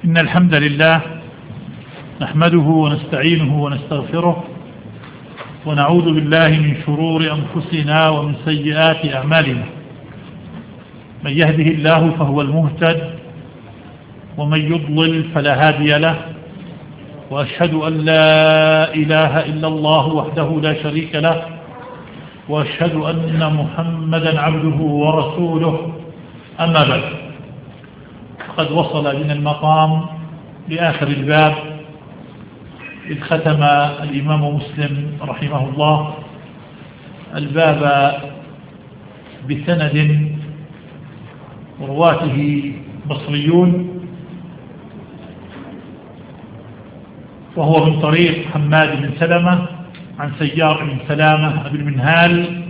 إن الحمد لله نحمده ونستعينه ونستغفره ونعوذ بالله من شرور أنفسنا ومن سيئات أعمالنا. من يهده الله فهو المهتد ومن يضلل فلا هادي له، وأشهد أن لا إله إلا الله وحده لا شريك له، وأشهد أن محمدا عبده ورسوله. أما بعد، فقد وصل بنا المقام لآخر الباب إذ ختم الإمام مسلم رحمه الله الباب بسند رواته بصريون، وهو من طريق حماد بن سلمة عن سيار بن سلامة بن المنهال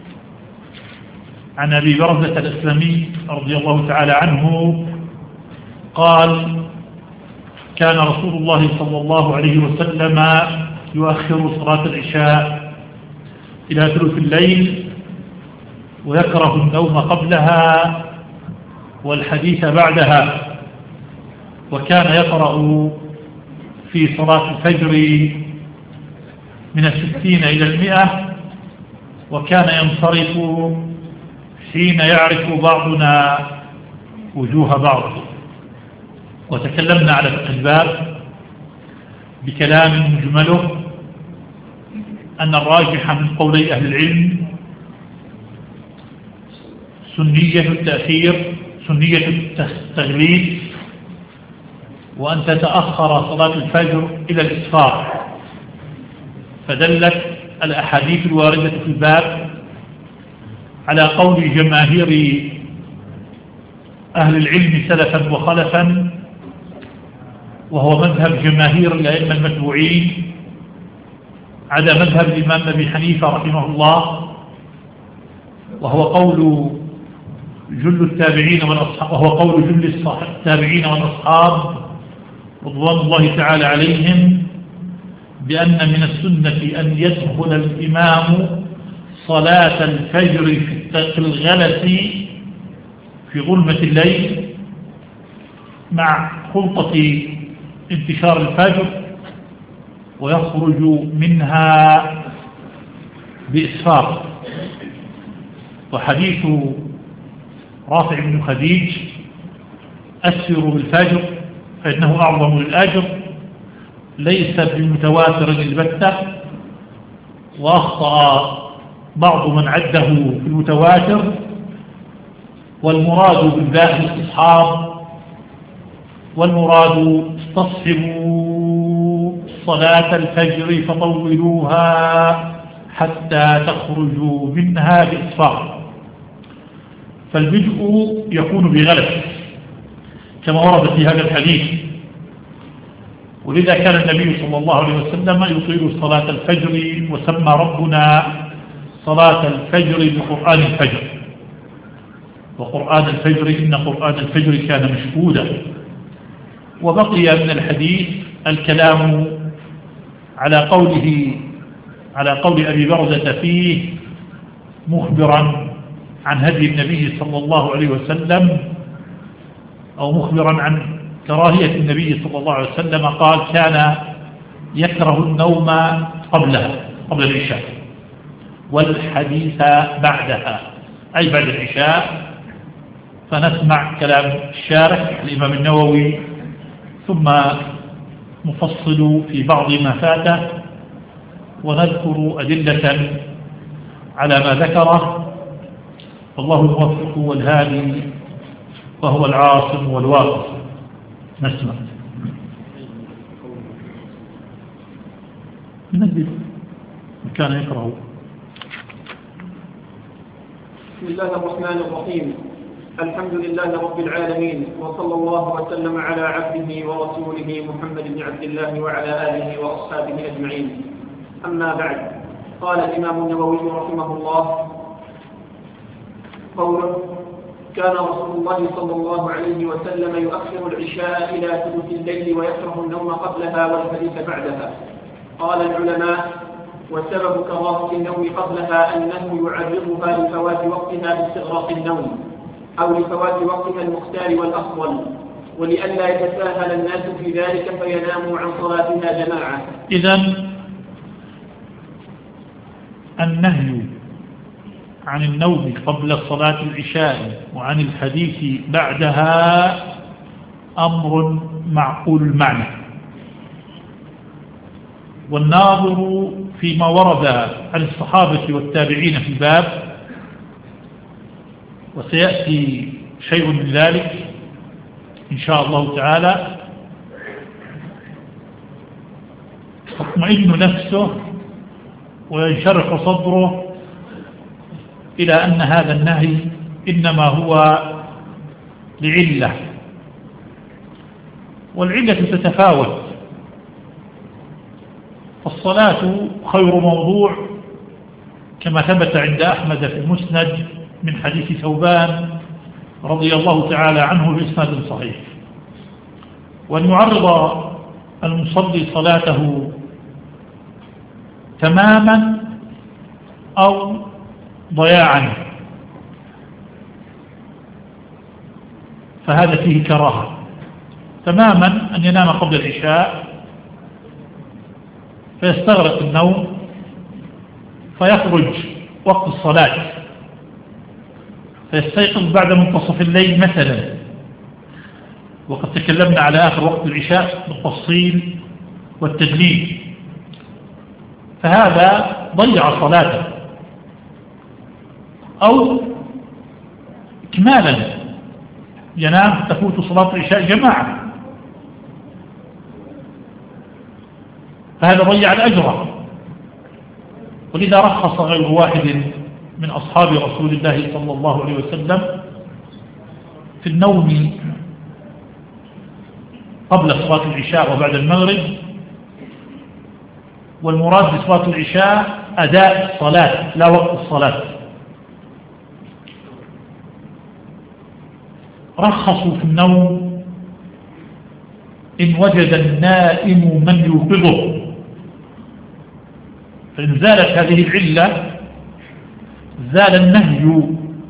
عن أبي برزة الأسلمي رضي الله تعالى عنه قال: كان رسول الله صلى الله عليه وسلم يؤخر صلاة العشاء إلى ثلث الليل، ويكره النوم قبلها والحديث بعدها، وكان يقرأ في صلاة الفجر من 60 إلى 100، وكان ينصرف حين يعرف بعضنا وجوه بعض. وتكلمنا على فقه الباب بكلام مجمله أن الراجح من قولي أهل العلم سنية التأخير، سنية التغليب، وأن تتأخر صلاة الفجر إلى الإسفار. فدلت الأحاديث الواردة في الباب على قول جماهير أهل العلم سلفا وخلفا، وهو مذهب جماهير الأئمة المتبوعين، عدا مذهب الإمام أبي حنيفة رحمه الله، وهو قول جل التابعين والأصحاب، التابعين والأصحاب رضوان الله تعالى عليهم، بأن من السنة أن يدخل الإمام صلاة الفجر في الغلس في ظلمة الليل مع خلطة انتشار الفجر، ويخرج منها بإسفار. وحديث رافع بن خديج: أسفروا بالفجر فإنه أعظم للأجر، ليس بمتواتر البتة، وأخطأ بعض من عده في المتواتر، والمراد بالباء الاستصحاب، والمراد استصحبوا صلاة الفجر فطولوها حتى تخرجوا منها بإسفار. فالبدء يكون بغلس كما ورد في هذا الحديث، ولذا كان النبي صلى الله عليه وسلم يطيل صلاة الفجر، وسمى ربنا صلاة الفجر بقرآن الفجر، وقرآن الفجر إن قرآن الفجر كان مشهودا. وبقي من الحديث الكلام على قول أبي برزة فيه، مخبرا عن هدي النبي صلى الله عليه وسلم، أو مخبرا عن كراهية النبي صلى الله عليه وسلم، قال: كان يكره النوم قبل العشاء والحديث بعدها، أي بعد العشاء. فنسمع كلام الشارح الإمام النووي، ثم نفصل في بعض ما فاته، ونذكر أدلة على ما ذكره. والله الموفق والهادي، وهو العاصم والواقف. نسمع ننزل كان يقرأ. بسم الله الرحمن الرحيم. الحمد لله رب العالمين، وصلى الله وسلم على عبده ورسوله محمد بن عبد الله وعلى آله وأصحابه أجمعين. أما بعد، قال الإمام النووي رحمه الله: قوله: كان رسول الله صلى الله عليه وسلم يؤخر العشاء إلى ثلث الليل ويكره النوم قبلها والحديث بعدها. قال العلماء: وسبب كراهة النوم قبلها أنه يعرضها لفوات وقتها باستغراق النوم، أو لفوات وقتها المختار والأفضل، ولئلا يتساهل الناس في ذلك فيناموا عن صلاتها جماعة. إذن النهي عن النوم قبل صلاة العشاء وعن الحديث بعدها أمر معقول المعنى، والناظر فيما ورد عن الصحابة والتابعين في الباب، وسيأتي شيء من ذلك إن شاء الله تعالى، تطمئن نفسه وينشرح صدره إلى أن هذا النهي إنما هو لعلة، والعلة تتفاوت. فالصلاة خير موضوع كما ثبت عند أحمد في المسند من حديث ثوبان رضي الله تعالى عنه بإسناد صحيح، وأن يعرض المصلي صلاته تماما أو ضياعا فهذا فيه كراهة. تماما أن ينام قبل العشاء فيستغرق النوم فيخرج وقت الصلاة فيستيقظ بعد منتصف الليل مثلا، وقد تكلمنا على آخر وقت العشاء بالتفصيل والتدليل، فهذا ضيع صلاته. أو إكمالا ينام تفوت صلاة العشاء جماعة، فهذا ضيع الأجر. ولذا رخص غير واحد من أصحاب رسول الله صلى الله عليه وسلم في النوم قبل صلاة العشاء وبعد المغرب، والمراد بصلاة العشاء أداء الصلاة لا وقت الصلاة. رخصوا في النوم إن وجد النائم من يوقظه، فإن زالت هذه العلة زال النهي،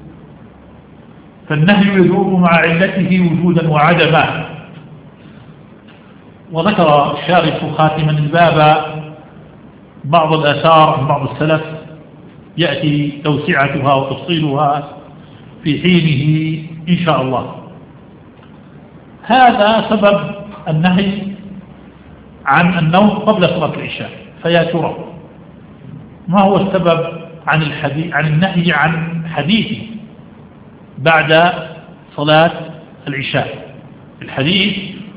فالنهي يدور مع علته وجودا وعدما. وذكر الشارح خاتما الباب بعض الآثار عن بعض السلف يأتي توسعتها وتفصيلها في حينه إن شاء الله. هذا سبب النهي عن النوم قبل صلاة العشاء. فيا ترى ما هو السبب عن النهي عن حديث بعد صلاة العشاء؟ الحديث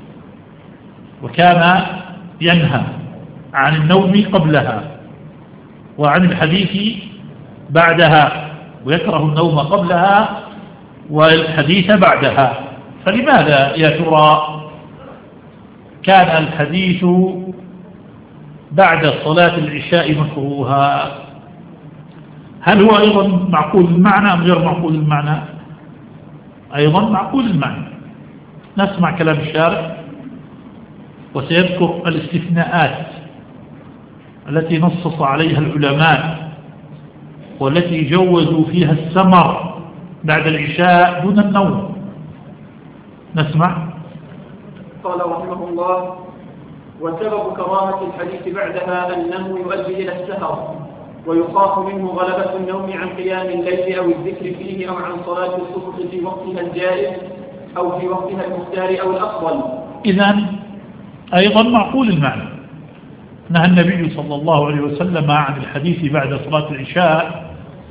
وكان ينهى عن النوم قبلها وعن الحديث بعدها، ويكره النوم قبلها والحديث بعدها. فلماذا يا ترى كان الحديث بعد صلاة العشاء مكروها؟ هل هو أيضا معقول المعنى أم غير معقول المعنى؟ أيضا معقول المعنى. نسمع كلام الشارع وسيذكر الاستثناءات التي نصص عليها العلماء والتي جوزوا فيها السمر بعد العشاء دون النوم. نسمع. قال رحمه الله: وسبب كراهة الحديث بعدها أنه يؤدي إلى السهر، ويخاف منه غلبة النوم عن قيام الليل أو الذكر فيه أو عن صلاة الصبح في وقتها الجائز أو في وقتها المختار أو الأفضل. إذن أيضا معقول المعنى. نهى النبي صلى الله عليه وسلم عن الحديث بعد صلاة العشاء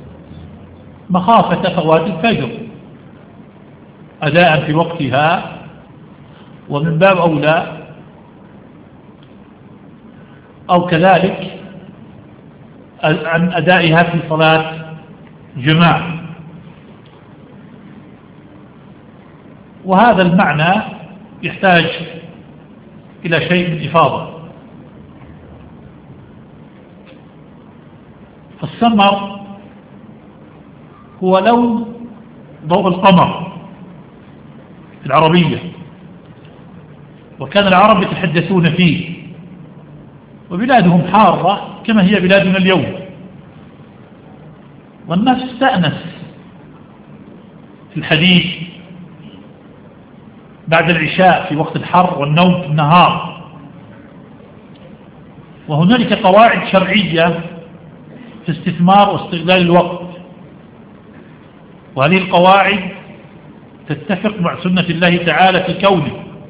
مخافة فوات الفجر أداء في وقتها، ومن باب أولى أو كذلك عن أدائها في صلاة جماعة. وهذا المعنى يحتاج إلى شيء من إفاضة. فالسمر هو لون ضوء القمر في العربية، وكان العرب يتحدثون فيه، وبلادهم حارة كما هي بلادنا اليوم، والناس تستأنس في الحديث بعد العشاء في وقت الحر والنوم في النهار. وهنالك قواعد شرعية في استثمار واستغلال الوقت، وهذه القواعد تتفق مع سنة الله تعالى في كونه.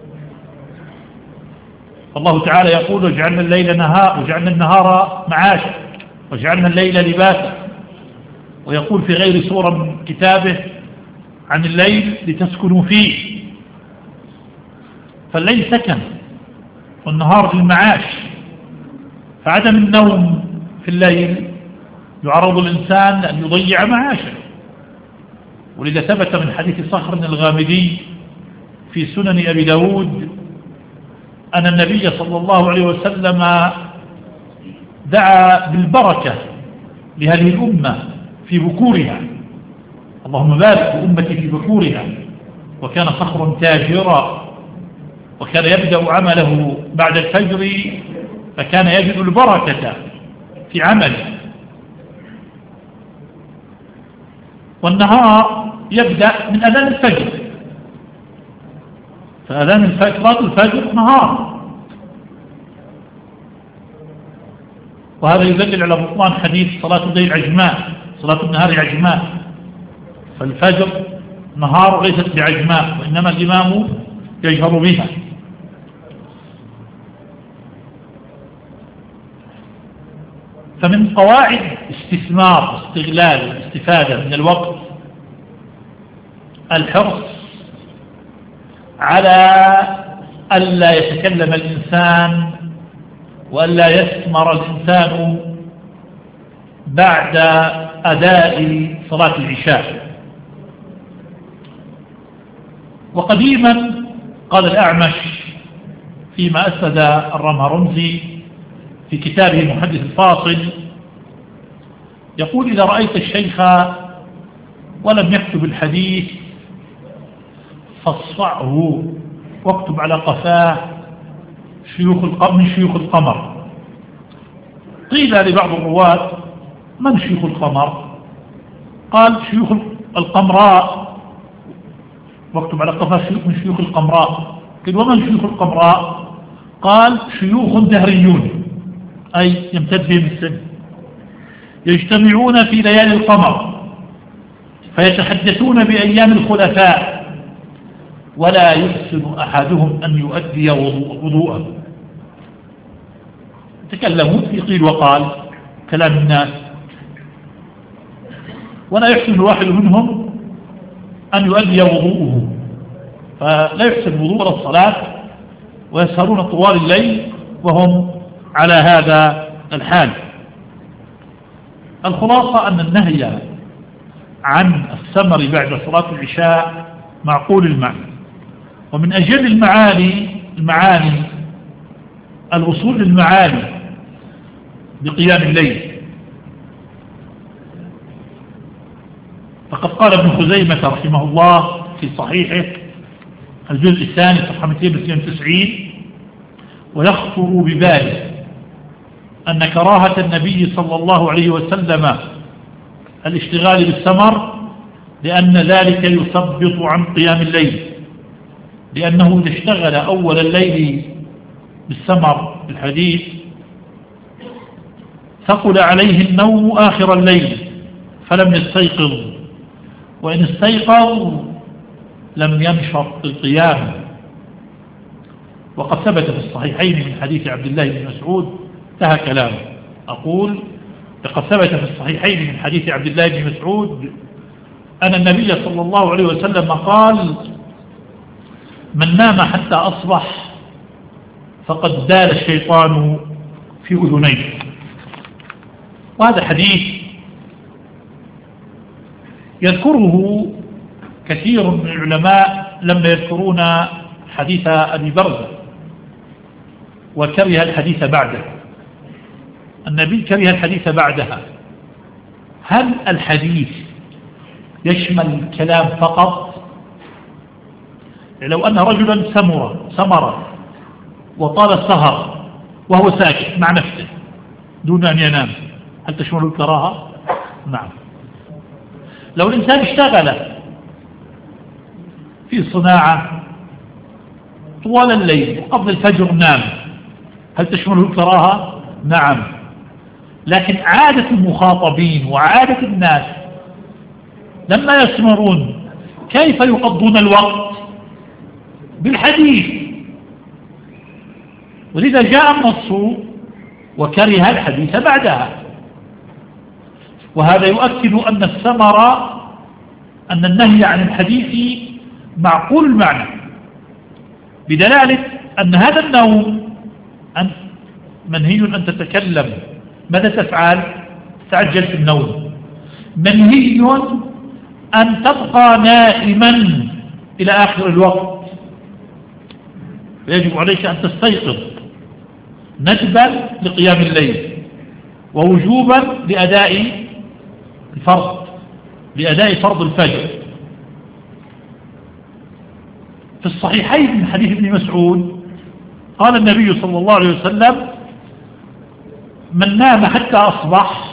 الله تعالى يقول: وجعلنا الليل نهار وجعلنا النهار معاشا وجعلنا الليل لباسا. ويقول في غير سورة من كتابه عن الليل: لتسكنوا فيه. فالليل سكن والنهار للمعاش، فعدم النوم في الليل يعرض الإنسان لأن يضيع معاشه. ولذا ثبت من حديث صخر الغامدي في سنن أبي داود أن النبي صلى الله عليه وسلم دعا بالبركة لهذه الأمة في بكورها: اللهم بارك أمتي في بكورها. وكان صخر تاجرا، وكان يبدأ عمله بعد الفجر، فكان يجد البركة في عمله. والنهار يبدأ من أذان الفجر، فأذان الفجر صلاة الفجر نهار. وهذا يدلل على بطلان حديث صلاة الليل عجماء، صلاة النهار عجماء. فالفجر نهار ليست بعجماء، وإنما الإمام يجهر بها. فمن قواعد استثمار واستغلال والاستفادة من الوقت الحرص على ألا يتكلم الإنسان وألا يثمر الإنسان بعد أداء صلاة العشاء. وقديما قال الأعمش فيما أسد الرمهرمزي في كتابه المحدث الفاصل، يقول: إذا رأيت الشيخ ولم يكتب الحديث فاصفعه واكتب على قفاه من شيوخ القمر. قيل لبعض الرواة: من شيوخ القمر؟ قال: شيوخ القمراء، واكتب على قفاه من شيوخ القمراء. قيل: ومن شيوخ القمراء؟ قال: شيوخ دهريون، أي يمتد بهم السن، يجتمعون في ليالي القمر فيتحدثون بأيام الخلفاء، ولا يحسن أحدهم أن يؤدي وضوءه. يتكلمون في قيل وقال، كلام الناس، ولا يحسن الواحد منهم أن يؤدي وضوءه، فلا يحسن وضوء الصلاة، ويسهرون طوال الليل وهم على هذا الحال. الخلاصة أن النهي عن السمر بعد صلاة العشاء معقول المعنى. ومن أجل المعاني الوصول للمعاني بقيام الليل. فقد قال ابن خزيمة رحمه الله في صحيحه الجزء الثاني صفحة 292: ويخطر بباله أن كراهة النبي صلى الله عليه وسلم الاشتغال بالسمر، لأن ذلك يثبط عن قيام الليل، لأنه إذا اشتغل أول الليل بالسمر بالحديث ثقل عليه النوم آخر الليل فلم يستيقظ، وإن استيقظ لم ينشط القيام. وقد ثبت في الصحيحين من حديث عبد الله بن مسعود، انتهى كلامه. أقول: لقد ثبت في الصحيحين من حديث عبد الله بن مسعود أن النبي صلى الله عليه وسلم قال: من نام حتى أصبح فقد دال الشيطان في أذنيه. وهذا حديث يذكره كثير من العلماء لما يذكرون حديث أبي برزة، وكره الحديث بعده. النبي كره الحديث بعدها. هل الحديث يشمل الكلام فقط؟ لو أن رجلا سمر وطال السهر وهو ساكت مع نفسه دون أن ينام، هل تشمل الكراهة؟ نعم. لو الإنسان اشتغل في صناعة طوال الليل وقبل الفجر نام، هل تشمله الكراهة؟ نعم. لكن عادة المخاطبين وعادة الناس لما يسمرون كيف يقضون الوقت؟ بالحديث. ولذا جاء النص وكره الحديث بعدها. وهذا يؤكد أن الثمر أن النهي عن الحديث معقول المعنى، بدلالة أن هذا النوم منهي أن تتكلم. ماذا تفعل؟ تعجل في النوم. منهي أن تبقى نائما إلى آخر الوقت، يجب عليك أن تستيقظ ندبا لقيام الليل ووجوبا لأداء فرض الفجر. في الصحيحين من حديث ابن مسعود قال النبي صلى الله عليه وسلم: من نام حتى أصبح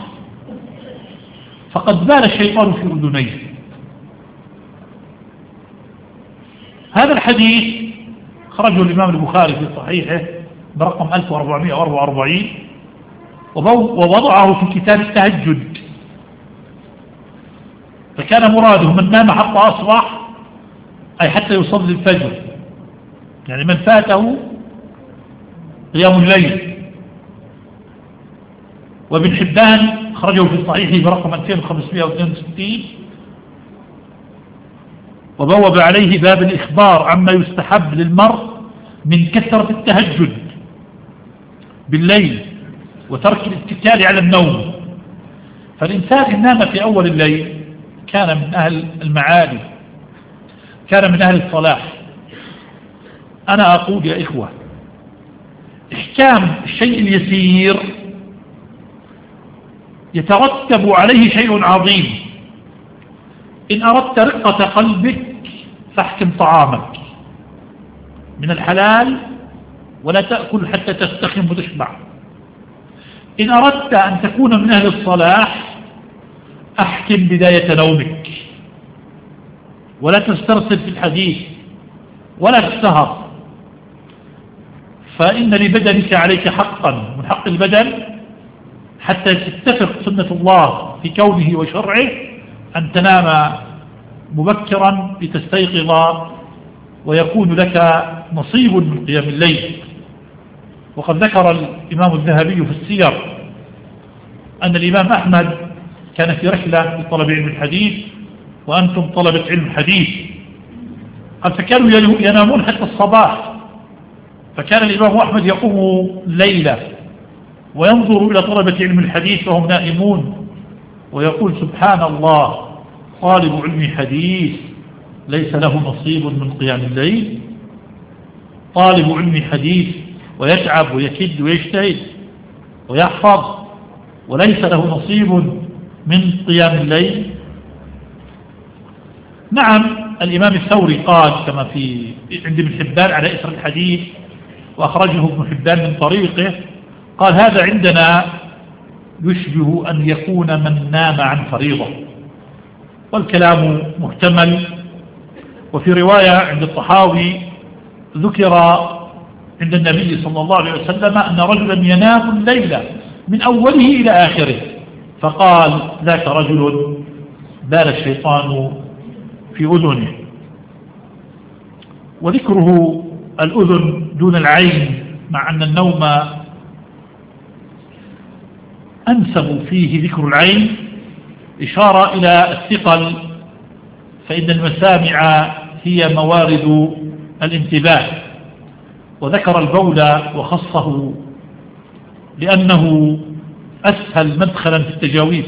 فقد بال الشيطان في أذنيه. هذا الحديث خرجه الإمام البخاري في صحيحه برقم 1444 ووضعه في كتاب التهجد. فكان مراده من نام حتى أصبح أي حتى يصلي الفجر، يعني من فاته قيام الليل. وابن حبان خرجه في صحيحه برقم 2562 وبوب عليه باب الإخبار عما يستحب للمرء من كثرة التهجد بالليل وترك الاتكال على النوم. فالإنسان إن نام في أول الليل كان من أهل المعالي، كان من أهل الصلاح. أنا أقول يا إخوة، إحكام الشيء اليسير يترتب عليه شيء عظيم. إن أردت رقة قلبك فاحكم طعامك من الحلال ولا تأكل حتى تستخم وتشبع. إن أردت أن تكون من أهل الصلاح أحكم بداية نومك ولا تسترسل في الحديث ولا تسهر، فإن لبدنك عليك حقا من حق البدن حتى تتفق سنة الله في كونه وشرعه أن تنام مبكرا لتستيقظ ويكون لك نصيب من قيام الليل. وقد ذكر الإمام الذهبي في السير أن الإمام أحمد كان في رحلة لطلب علم الحديث وأنتم طلبة علم الحديث، قال فكانوا ينامون حتى الصباح، فكان الإمام أحمد يقوم ليلة وينظر إلى طلبة علم الحديث وهم نائمون ويقول: سبحان الله، طالب علم حديث ليس له نصيب من قيام الليل. طالب علم حديث ويتعب ويكد ويجتهد ويحفظ وليس له نصيب من قيام الليل. نعم، الإمام الثوري قال كما في عند ابن حبان على إثر الحديث وأخرجه ابن حبان من طريقه، قال: هذا عندنا يشبه أن يكون من نام عن فريضة. والكلام محتمل. وفي رواية عند الطحاوي ذكر عند النبي صلى الله عليه وسلم أن رجلا ينام الليلة من أوله إلى آخره، فقال: ذاك رجل بال الشيطان في أذنه. وذكره الأذن دون العين مع أن النوم أنسب فيه ذكر العين إشارة إلى الثقل، فإن المسامع هي موارد الانتباه. وذكر البول وخصه لأنه أسهل مدخلا في التجاويز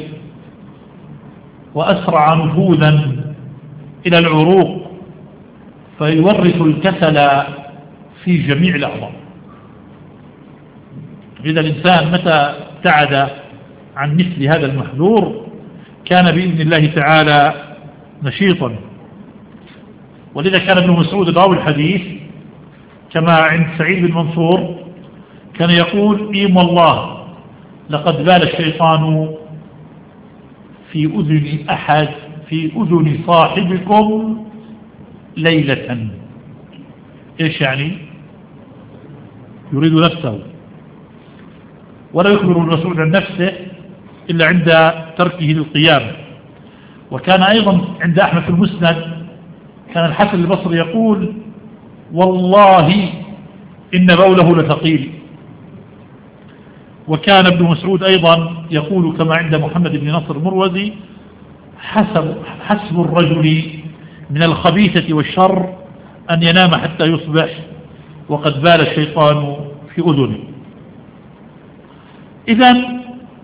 وأسرع نفوذا إلى العروق، فيورث الكسل في جميع الأعضاء. إذا الإنسان متى ابتعد عن مثل هذا المحذور كان بإذن الله تعالى نشيطا. ولذا كان ابن مسعود راوي الحديث كما عند سعيد بن منصور كان يقول: إيم والله لقد بال الشيطان في أذن صاحبكم ليلة. إيش يعني؟ يريد نفسه، ولا يخبر الرسول عن نفسه إلا عند تركه للقيام. وكان أيضا عند أحمد في المسند كان الحسن البصري يقول: والله إن بوله لثقيل. وكان ابن مسعود أيضا يقول كما عند محمد بن نصر المروزي: حسب الرجل من الخبيثة والشر أن ينام حتى يصبح وقد بال الشيطان في أذنه. إذن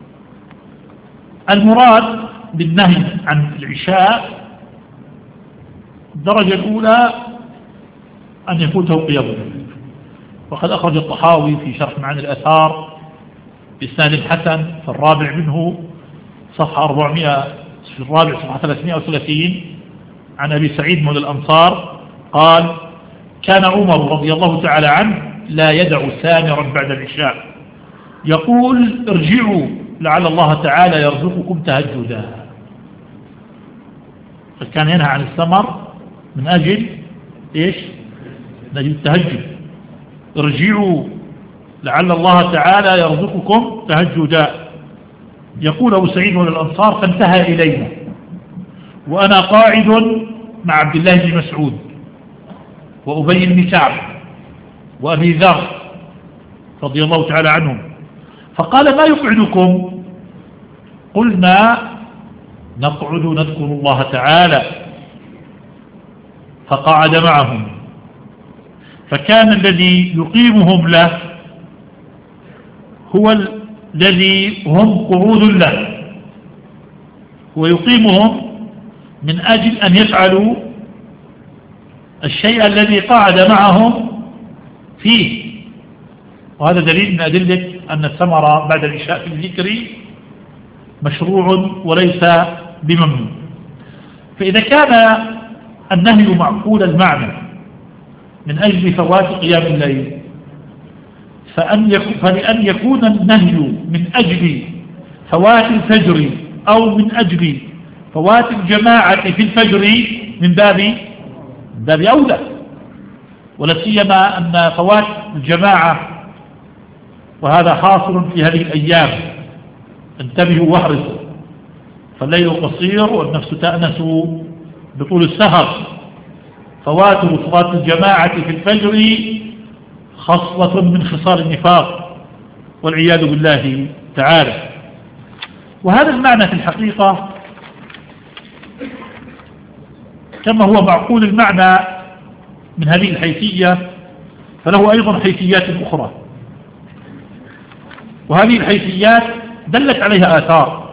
المراد بالنهي عن العشاء الدرجة الأولى أن يفوته قيام الليل، وقد أخرج الطحاوي في شرح معاني الآثار بإسناد حسن في الرابع منه صفحة 400 في الرابع صفحة 330 عن أبي سعيد مولى الأنصار قال: كان عمر رضي الله تعالى عنه لا يدع سامرا بعد العشاء يقول: ارجعوا لعل الله تعالى يرزقكم تهجدا. فكان ينهى عن السمر من أجل إيش؟ من أجل التهجد. ارجعوا لعل الله تعالى يرزقكم تهجدا. يقول أبو سعيد مولى الأنصار: فانتهى إلينا وأنا قاعد مع عبد الله بن مسعود وأبي بن كعب وأبي ذر رضي الله تعالى عنهم، فقال: ما يقعدكم؟ قلنا: نقعد نذكر الله تعالى. فقعد معهم، فكان الذي يقيمهم له هو الذي هم قعود له، ويقيمهم من أجل أن يفعلوا الشيء الذي قعد معهم فيه. وهذا دليل من أدلة أن الثمرة بعد العشاء في الذكر مشروع وليس بممنوع. فإذا كان النهي معقول المعنى من أجل فوات قيام الليل، فلأن يكون النهي من أجل فوات الفجر أو من أجل فوات الجماعة في الفجر من باب أولى، ولا سيما أن فوات الجماعة وهذا حاصل في هذه الأيام. انتبهوا واحرصوا، فالليل قصير والنفس تأنس بطول السهر. فوات صلاة الجماعة في الفجر خصلة من خصال النفاق والعياذ بالله تعالى. وهذا المعنى في الحقيقة كما هو معقول المعنى من هذه الحيثية، فله أيضا حيثيات أخرى، وهذه الحيثيات دلت عليها آثار.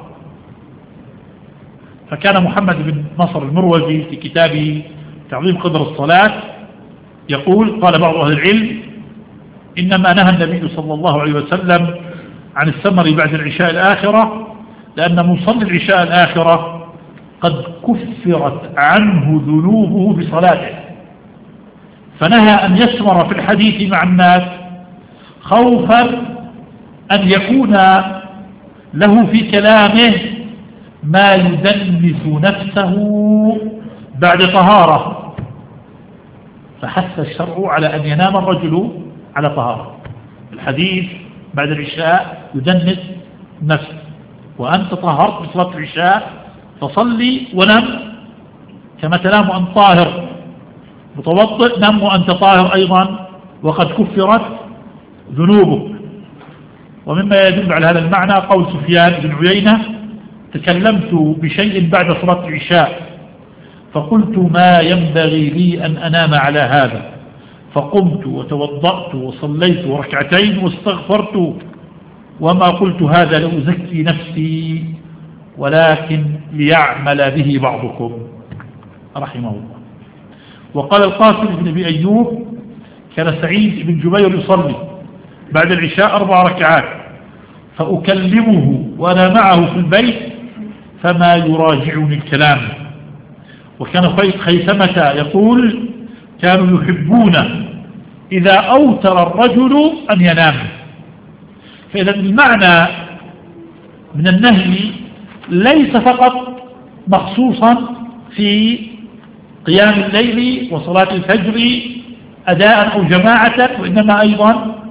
فكان محمد بن نصر المروزي في كتابه تعظيم قدر الصلاة يقول: قال بعض أهل العلم: إنما نهى النبي صلى الله عليه وسلم عن السمر بعد العشاء الآخرة لأن مصلي العشاء الآخرة قد كفرت عنه ذنوبه بصلاته، فنهى أن يسمر في الحديث مع الناس خوفا أن يكون له في كلامه ما يدنس نفسه بعد طهارة، فحث الشرع على أن ينام الرجل على طهارة. الحديث بعد العشاء يدنس نفسه، وأنت طهرت بصلاة العشاء فصلي ونم كما تنام أنت طاهر متوضئ، نم وأنت طاهر أيضا وقد كفرت ذنوبك. ومما يدل على هذا المعنى قول سفيان بن عيينة: تكلمت بشيء بعد صلاة العشاء فقلت ما ينبغي لي أن أنام على هذا، فقمت وتوضأت وصليت ركعتين واستغفرت، وما قلت هذا لأزكي نفسي ولكن ليعمل به بعضكم رحمه الله. وقال القاسم بن أبي أيوب: كان سعيد بن جبير يصلي بعد العشاء 4 ركعات فأكلمه وأنا معه في البيت فما يراجعني الكلام. وكان خيثمة يقول: كانوا يحبون إذا أوتر الرجل أن ينام. فإذا المعنى من النهي ليس فقط مخصوصا في قيام الليل وصلاة الفجر أداء أو جماعة، وإنما أيضا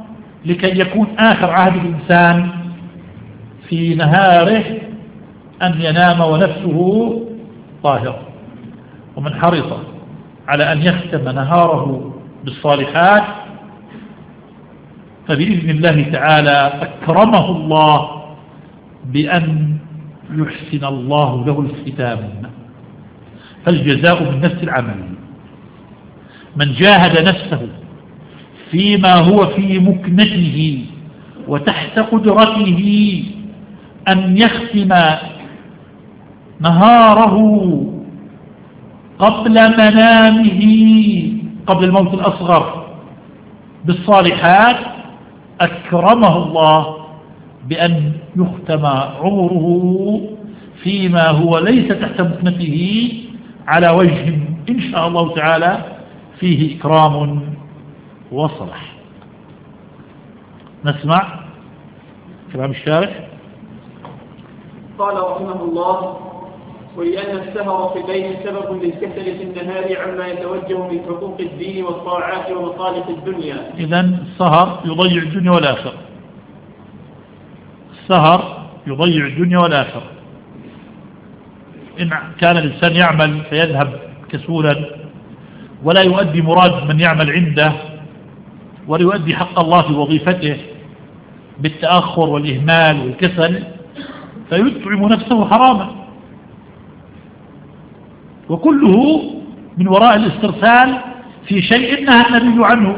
لكي يكون آخر عهد الإنسان في نهاره أن ينام ونفسه طاهرة. ومن حرص على أن يختم نهاره بالصالحات فبإذن الله تعالى أكرمه الله بأن يحسن الله له الختام. فالجزاء من نفس العمل. من جاهد نفسه فيما هو في مكنته وتحت قدرته أن يختم نهاره قبل منامه قبل الموت الأصغر بالصالحات أكرمه الله بأن يختم عمره فيما هو ليس تحت مكنته على وجه إن شاء الله تعالى فيه إكرام وصلح. نسمع كلام الشارح. قال رحمه الله: ولأن السهر في الليل سبب للكسل في النهار عما يتوجه من حقوق الدين والطاعات ومصالح الدنيا. إذن السهر يضيع الدنيا والآخرة. السهر يضيع الدنيا والآخرة. إن كان الإنسان يعمل فيذهب كسولا ولا يؤدي مراد من يعمل عنده ولا يؤدي حق الله في وظيفته بالتأخر والإهمال والكسل فيطعم نفسه حراما، وكله من وراء الاسترسال في شيء نهى النبي عنه.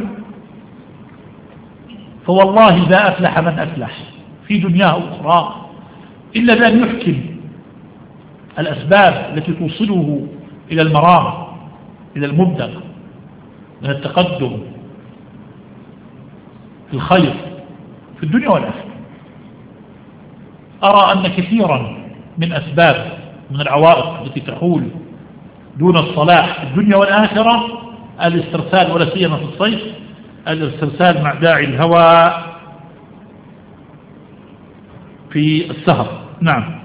فوالله لا أفلح من أفلح في دنياه وأخرى إلا بأن يحكم الأسباب التي توصله إلى المرام، إلى المبدأ من التقدم في الخير في الدنيا والآخرة. أرى أن كثيرا من أسباب من العوائق التي تحول دون الصلاح في الدنيا والآخرة الاسترسال، ولا سيما في الصيف الاسترسال مع داعي الهوى في السهر. نعم.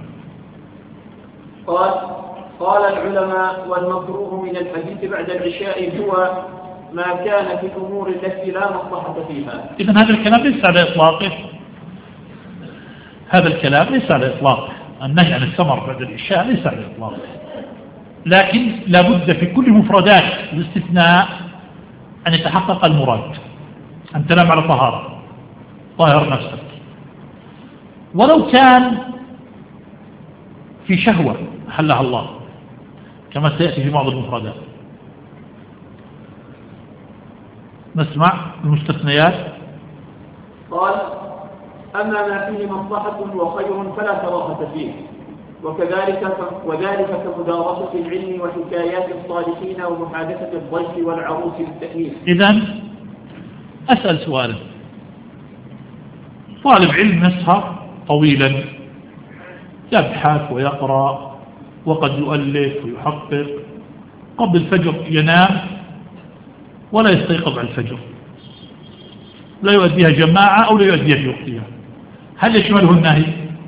قال العلماء: والمكروه من الحديث بعد العشاء هو ما كان في الأمور التي لا مصلحة فيها. إذن هذا الكلام ليس على إطلاقه، هذا الكلام ليس على إطلاقه. النهي عن السمر بعد العشاء ليس على إطلاقه، لكن لابد في كل مفردات الاستثناء أن يتحقق المراد، أن تنام على طهارة، طاهر نفسك، ولو كان في شهوة حلها الله كما سيأتي في بعض المفردات. نسمع المستثنيات. قال: أما ما فيه مصلحة وخير فلا كراهة فيه، وذلك كمدارسة العلم وحكايات الصالحين ومحادثة الضيف والعروس للتأنيس. إذن أسأل سؤالا: طالب علم يسهر طويلا يبحث ويقرأ وقد يؤلف ويحقق، قبل الفجر ينام ولا يستيقظ على الفجر، لا يؤديها جماعة أو لا يؤديها في وقتها، هل يشمله النهي؟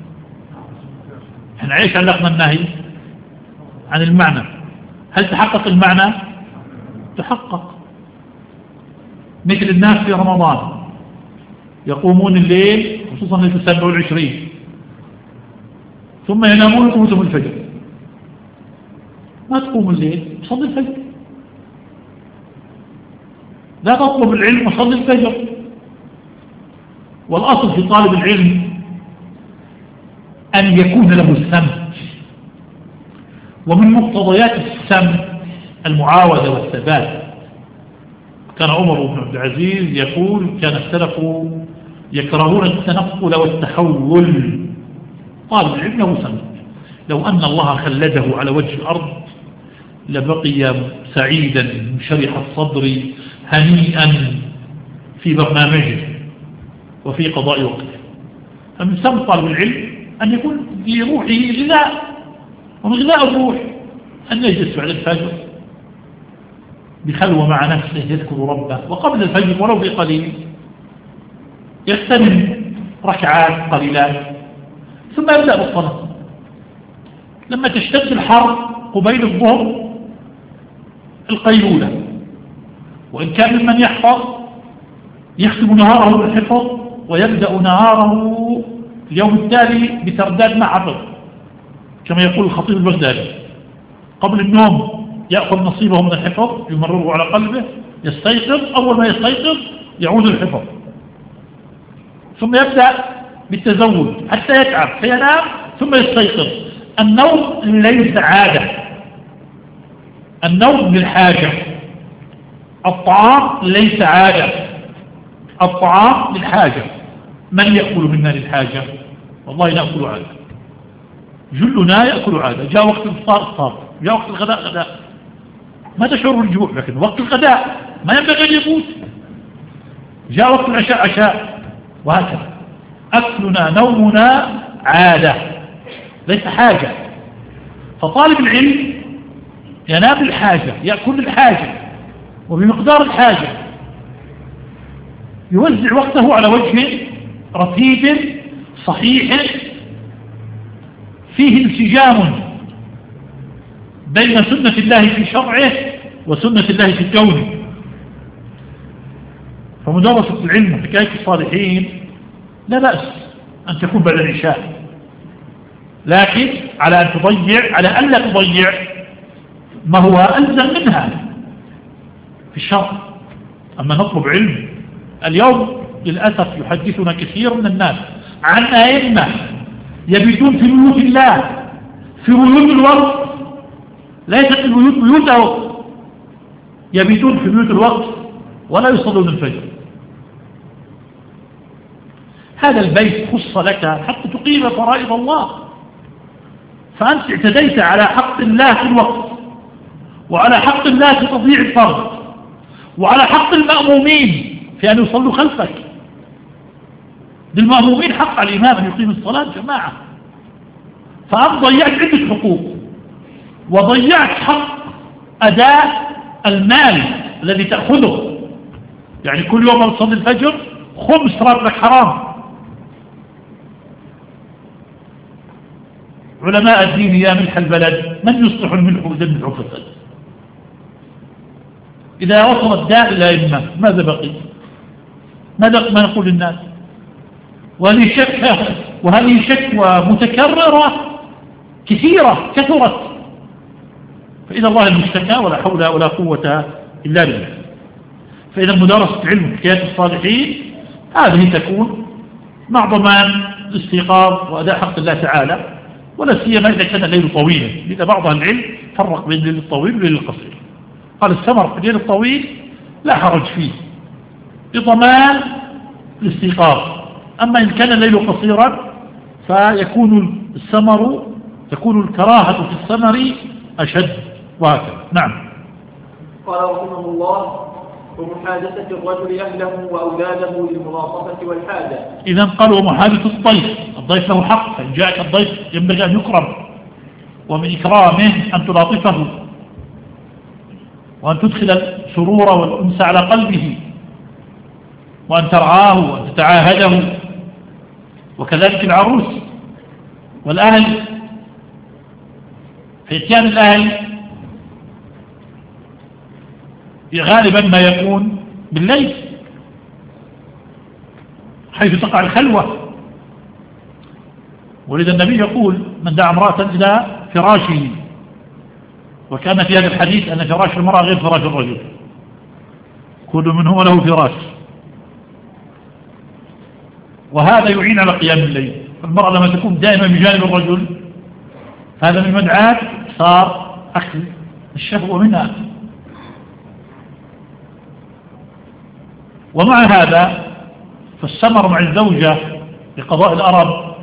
احنا عيش علقنا النهي عن المعنى، هل تحقق المعنى؟ تحقق. مثل الناس في رمضان يقومون الليل خصوصا ليلة 27 ثم ينامون ويقومون الفجر. ما تقوم الليل صلي الفجر، لا تطلب العلم وصلي الفجر. والأصل في طالب العلم أن يكون له السمت، ومن مقتضيات السمت المعاودة والثبات. كان عمر بن عبد العزيز يقول: كان السلف يكرهون التنقل والتحول. طالب العلم له سمت، لو أن الله خلده على وجه الأرض لبقي سعيدا منشرح الصدر هنيئا في برنامجه وفي قضاء وقته. فمن سمت طالب العلم أن يكون لروحه غذاء، ومن غذاء الروح أن يجلس بعد الفجر بخلوة مع نفسه يذكر ربه، وقبل الفجر ولو بقليل يغتنم ركعات قليلات ثم يبدأ بالصلاة. لما تشتد الحر قبيل الظهر القيلولة، وإن كان ممن يحفظ يختم نهاره بالحفظ ويبدأ نهاره في اليوم التالي بترداد ما حفظ، كما يقول الخطيب البغدادي. قبل النوم يأخذ نصيبه من الحفظ يمرره على قلبه، يستيقظ، أول ما يستيقظ يعود الحفظ، ثم يبدأ بالتزود حتى يتعب فينام ثم يستيقظ. النوم ليس عادة، النوم للحاجة. الطعام ليس عادة، الطعام للحاجة. من يأكل منا للحاجة؟ والله نأكل عادة، جلنا يأكل عادة. جاء وقت الإفطار إفطار، جاء وقت الغداء غداء، ما تشعر بالجوع، لكن وقت الغداء ما ينبغي أن يفوت. جاء وقت العشاء عشاء، وهكذا. أكلنا نومنا عادة ليس حاجة. فطالب العلم ينام الحاجة، يأكل الحاجة وبمقدار الحاجة، يوزع وقته على وجه رتيب صحيح فيه انسجام بين سنة الله في شرعه وسنة الله في كونه. فمدرسة العلم وحكاية الصالحين لا بأس أن تكون بعد العشاء، لكن على أن تضيع، على أن لا تضيع ما هو ألزم منها في الشرع. أما نطلب علم اليوم للأسف يحدثنا كثير من الناس عن أئمة يبيتون في بيوت الله، في بيوت الوقت، ليست البيوت بيوته، يبيتون في بيوت الوقت ولا يصلون الفجر. هذا البيت خص لك حتى تقيم فرائض الله، فأنت اعتديت على حق الله في الوقت، وعلى حق الله في تضييع الفرض، وعلى حق المأمومين في أن يصلوا خلفك. للمأمومين حق على الإمام أن يقيم الصلاة جماعة، فأنت ضيعت عدة حقوق، وضيعت حق أداء المال الذي تأخذه. يعني كل يوم تصلي الفجر خمس راتبك حرام. علماء الدين يا ملح البلد، من يصلح الملح إذا الملح فسد؟ إذا وصل الداء إلى أئمة ماذا بقي؟ ماذا ما نقول للناس؟ وهذه شكوى متكررة كثيرة كثرت، فإذا الله المشتكى ولا حول ولا قوة إلا بالله. فإذا مدارسة علم حكاية الصالحين هذه تكون مع ضمان الاستيقاظ وأداء حق الله تعالى، ولا سيما إذا كان الليل طويلا، لذا بعض العلم فرق بين الليل الطويل والليل القصير. قال الثمر في الليل الطويل لا حرج فيه بضمان الاستيقاظ، أما إن كان الليل قصيرا فيكون الثمر، تكون الكراهة في الثمر أشد، وهكذا. نعم. قال رحمه الله: ومحادثة الرجل أهله وأولاده للملاطفة والحاجة. إذن قال ومحادثة الضيف، الضيف له حق، فإن جاءك الضيف ينبغي أن يكرم، ومن إكرامه أن تلاطفه وأن تدخل السرور والأنس على قلبه، وأن ترعاه وأن تتعاهده. وكذلك العروس والأهل، فإتيان الأهل غالبا ما يكون بالليل حيث تقع الخلوة، ولذا النبي يقول: من دعا امرأة إلى فراشه، وكان في هذا الحديث أن فراش المرأة غير فراش الرجل، كل منهما له فراش، وهذا يعين على قيام الليل. المرأة لما تكون دائما بجانب الرجل هذا من مدعاة صار أخذ الشهوة منها. ومع هذا فالسمر مع الزوجة لقضاء الأرب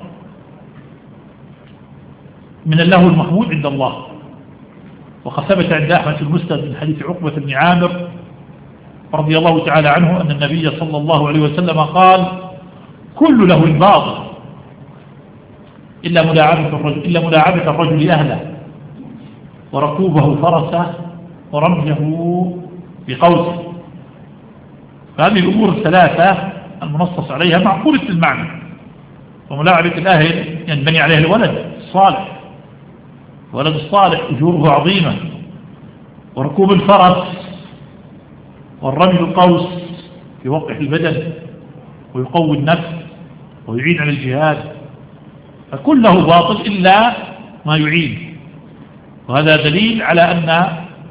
من اللهو المحمود عند الله. وقد ثبت عند أحمد في المسند من حديث عقبة بن عامر رضي الله تعالى عنه أن النبي صلى الله عليه وسلم قال: كل لهو باطل إلا ملاعبة الرجل أهله، وركوبه فرسه، ورميه بقوسه. فهذه الأمور الثلاثة المنصص عليها معقولة المعنى. وملاعبة الأهل ينبني عليها الولد الصالح، ولد الصالح أجوره عظيمة، وركوب الفرس، والرمي القوس يوقع البدن ويقوي النفس، ويعين على الجهاد، فكله باطل إلا ما يعين. وهذا دليل على أن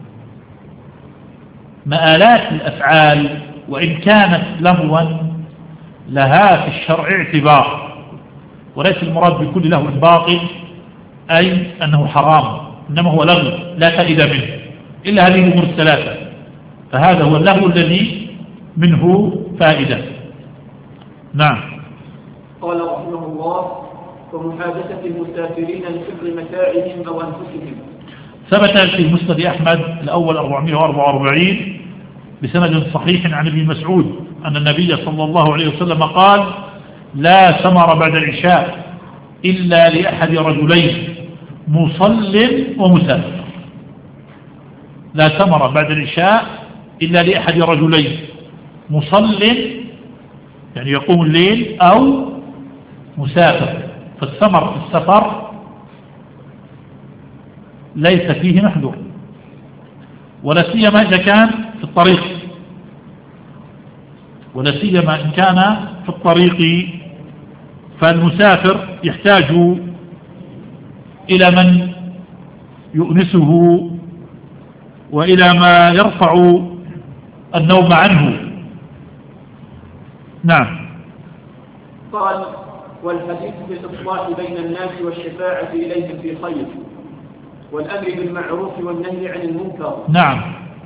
مآلات الأفعال وإن كانت لهوا لها في الشرع اعتبار، وليس المراد بكل لهو باطل أي أنه حرام، إنما هو لغو لا فائدة منه إلا هذه الأمور الثلاثة، فهذا هو اللهو الذي منه فائدة. نعم. قال رحمه الله: ومحادثة المسافرين لحفظ متاعهم أو أنفسهم. ثبت في مسند أحمد الأول 444 بسند صحيح عن ابن مسعود أن النبي صلى الله عليه وسلم قال: لا ثمر بعد العشاء إلا لأحد رجلين مصل ومسافر. لا ثمر بعد العشاء إلا لأحد رجلين، مصل يعني يقوم الليل أو مسافر، فالثمر في السفر ليس فيه محذور، ولا سيما إذا كان في الطريق، ولا سيما إن كان في الطريق، فالمسافر يحتاج إلى من يؤنسه وإلى ما يرفع النوم عنه. نعم. قال: والحديث في الإصلاح بين الناس والشفاعة إليهم في خير، والأمر بالمعروف والنهي عن المنكر. نعم.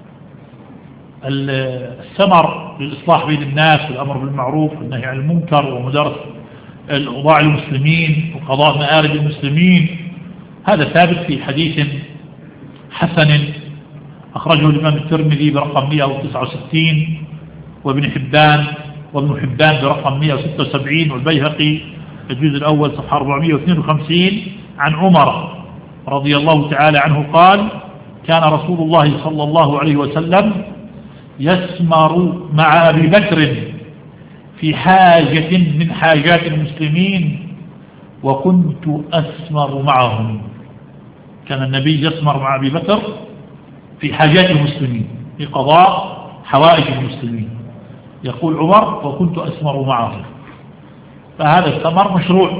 الثمر للإصلاح بين الناس والأمر بالمعروف والنهي عن المنكر ومدارسة الأوضاع المسلمين وقضاء مآرب المسلمين، هذا ثابت في حديث حسن أخرجه الإمام الترمذي برقم 169 وابن حبان برقم 176 والبيهقي الجزء الأول صفحة 452 عن عمر رضي الله تعالى عنه قال: كان رسول الله صلى الله عليه وسلم يسمر مع أبي بكر في حاجة من حاجات المسلمين وكنت أسمر معهم. كان النبي يسمر مع أبي بكر في حاجات المسلمين، في قضاء حوائج المسلمين. يقول عمر: وكنت أسمر معهم. فهذا الثمر مشروع،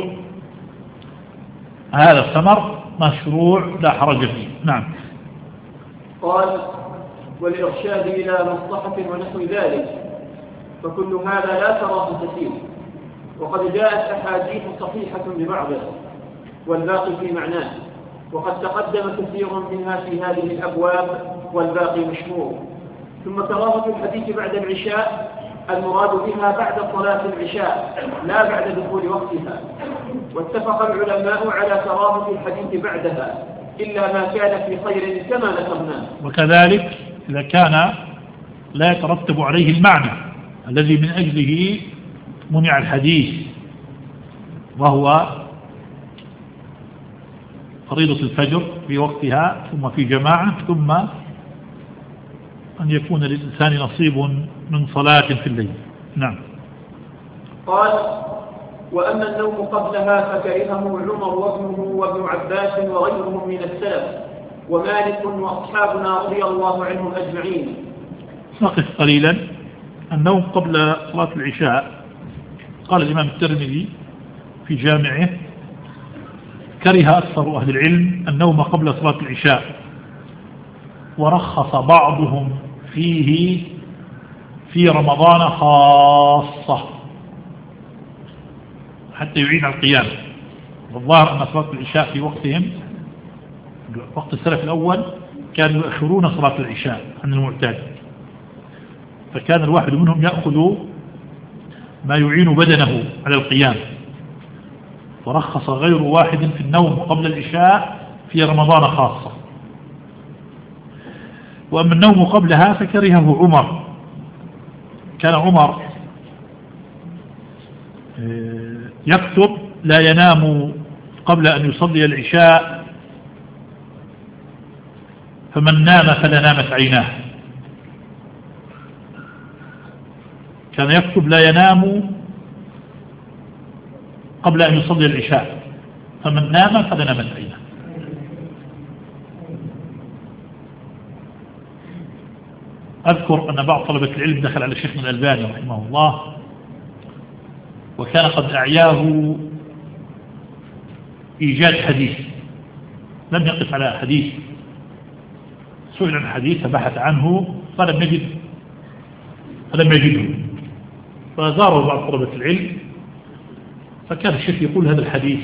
هذا الثمر مشروع لا حرج فيه. نعم. قال: والإرشاد إلى مصلحة ونحو ذلك، فكل هذا لا تراها كثير، وقد جاءت أحاديث صحيحة ببعضها والباقي في معناه، وقد تقدم كثير منها في هذه الأبواب والباقي مشهور. ثم كراهة الحديث بعد العشاء المراد بها بعد صلاة العشاء لا بعد دخول وقتها، واتفق العلماء على كراهة الحديث بعدها إلا ما كان في خير كما ذكرنا. وكذلك إذا كان لا يترتب عليه المعنى الذي من أجله منع الحديث، وهو فريضة الفجر في وقتها ثم في جماعة، ثم أن يكون للإنسان نصيب من صلاة في الليل. نعم. قال: وأما النوم قبلها فكرهه عمر وابنه وابن عباس وغيرهم من السلف ومالك وأصحابنا رضي الله عنهم أجمعين. نقف قليلا. النوم قبل صلاة العشاء، قال الإمام الترمذي في جامعه: كره أكثر أهل العلم النوم قبل صلاة العشاء، ورخص بعضهم فيه في رمضان خاصة حتى يعين على القيام. والظاهر أن صلاة العشاء في وقتهم، وقت السلف الأول، كانوا يؤخرون صلاة العشاء عن المعتاد، فكان الواحد منهم يأخذ ما يعين بدنه على القيام، ورخص غير واحد في النوم قبل العشاء في رمضان خاصة. وأما النوم قبلها فكرهه عمر. كان عمر يكتب: لا ينام قبل أن يصلي العشاء، فمن نام فلا نامت عيناه. كان يكتب: لا ينام قبل أن يصلي العشاء، فمن نام فلا نامت عيناه. أذكر أن بعض طلبة العلم دخل على شيخنا الألباني رحمه الله وكان قد أعياه إيجاد حديث، لم يقف على حديث، سئل عن حديث فبحث عنه فلم يجده، فزاره بعض طلبة العلم، فكان الشيخ يقول هذا الحديث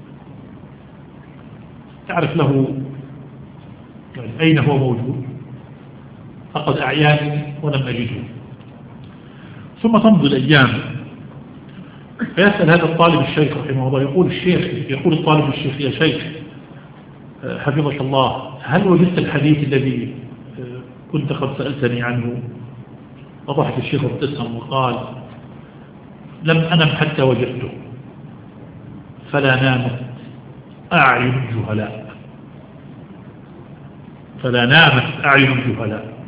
تعرف له يعني أين هو موجود؟ فقد أعياني ولم أجده. ثم تمضي الأيام فيسأل هذا الطالب الشيخ رحمه الله، يقول الطالب الشيخ: يا شيخ حفظك الله، هل وجدت الحديث الذي كنت قد سألتني عنه؟ فضحك الشيخ وابتسم وقال: لم أنم حتى وجدته، فلا نامت أعين الجهلاء.